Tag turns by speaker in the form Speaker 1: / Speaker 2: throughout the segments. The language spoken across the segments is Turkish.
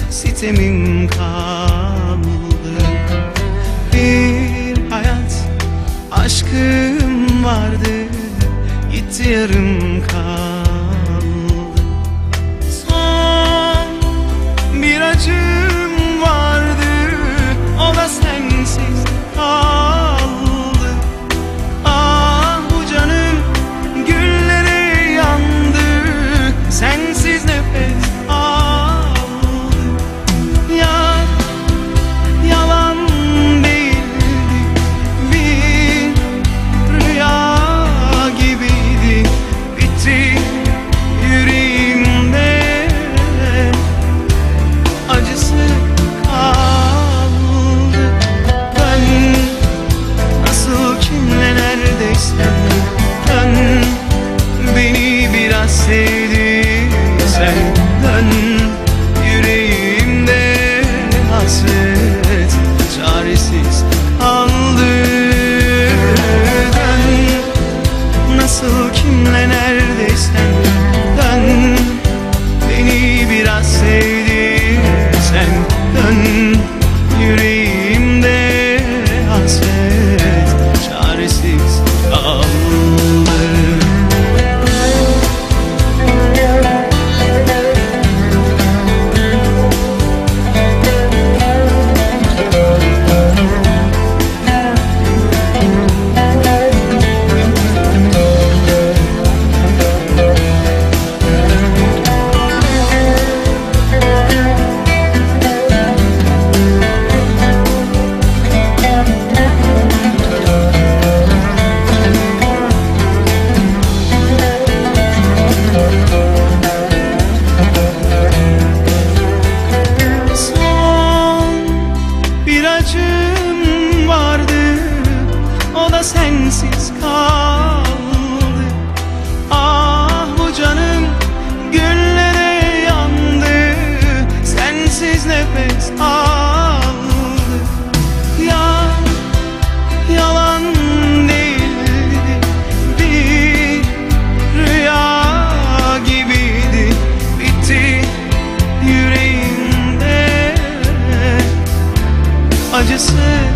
Speaker 1: sitemim kaldı. Bir hayat aşkım vardı, gitti yarım kaldı. Son bir acım vardı, o da sensiz kaldı. Ah bu canım güllere yandı, sensiz nefes aldı. Yalan değildi, bir rüya gibiydi. Bitti yüreğimde, acısı kaldı. Dön, nasıl kimle neredeysen dön, beni biraz sevdiysen dön. Yüreğimde hasret çaresiz kaldı. Dön, nasıl kimle neredeysen dön, beni biraz sevdiysen dön. Yüreğimde hasret çaresiz kaldı. Acım vardı, o da sensiz kaldı. Ah bu canım güllere yandı, sensiz nefes aldı. Yalan değildi, bir rüya gibiydi. Bitti yüreğimde, acısı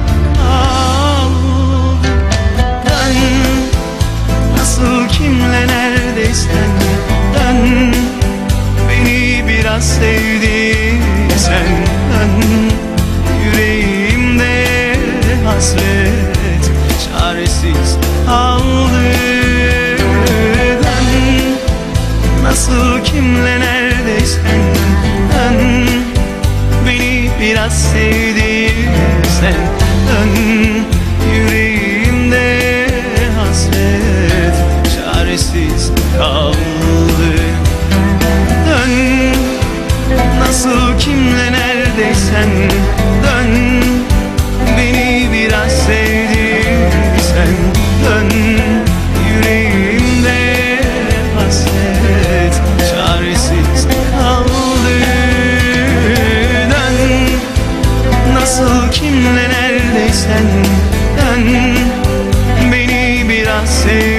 Speaker 1: kaldı. Dön, nasıl kimle neredeysen dön, beni biraz sevdiysen dön. Yüreğimde hasret çaresiz kaldı. Dön, nasıl kimle neredeysen dön, beni biraz sevdiysen dön. Yüreğimde hasret çaresiz kaldı. Dön, nasıl kimle neredeysen dön, beni biraz sevdiysen dön. Yüreğimde hasret çaresiz kaldı. Nasıl kimle neredeysen dön, beni biraz sev.